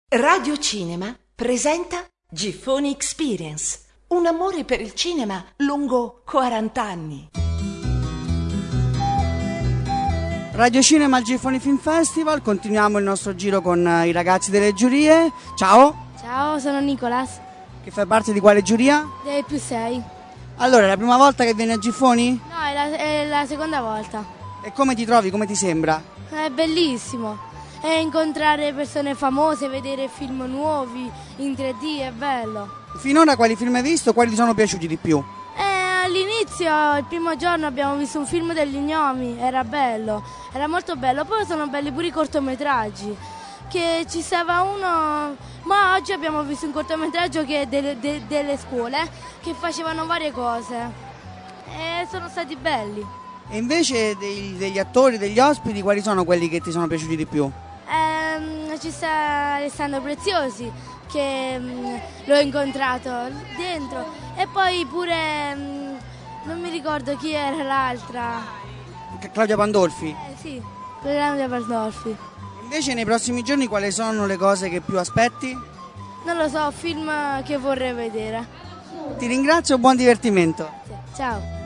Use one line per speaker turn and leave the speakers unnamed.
Radio Cinema presenta Giffoni Experience, un amore per il cinema lungo 40 anni.
Radio Cinema al Giffoni Film Festival, continuiamo il nostro giro con i ragazzi delle giurie. Ciao!
Ciao, sono Nicolas.
Che fai parte di quale giuria?
Dei +6.
Allora, è la prima volta che vieni a Giffoni?
No, è la seconda volta.
E come ti trovi? Come ti sembra?
È bellissimo. E incontrare persone famose, vedere film nuovi in 3D, è bello.
Finora quali film hai visto? Quali ti sono piaciuti di più?
All'inizio, il primo giorno, abbiamo visto un film degli Gnomi, era bello, era molto bello. Poi sono belli pure i cortometraggi, che ci stava uno, ma oggi abbiamo visto un cortometraggio che è delle scuole che facevano varie cose e sono stati belli.
E invece degli attori, degli ospiti, quali sono quelli che ti sono piaciuti di più?
Ci sta Alessandro Preziosi, che l'ho incontrato dentro, e poi pure non mi ricordo chi era l'altra.
Claudia Pandolfi?
Sì, Claudia Pandolfi.
Invece nei prossimi giorni quali sono le cose che più aspetti?
Non lo so, film che vorrei vedere.
Ti ringrazio, buon divertimento.
Ciao.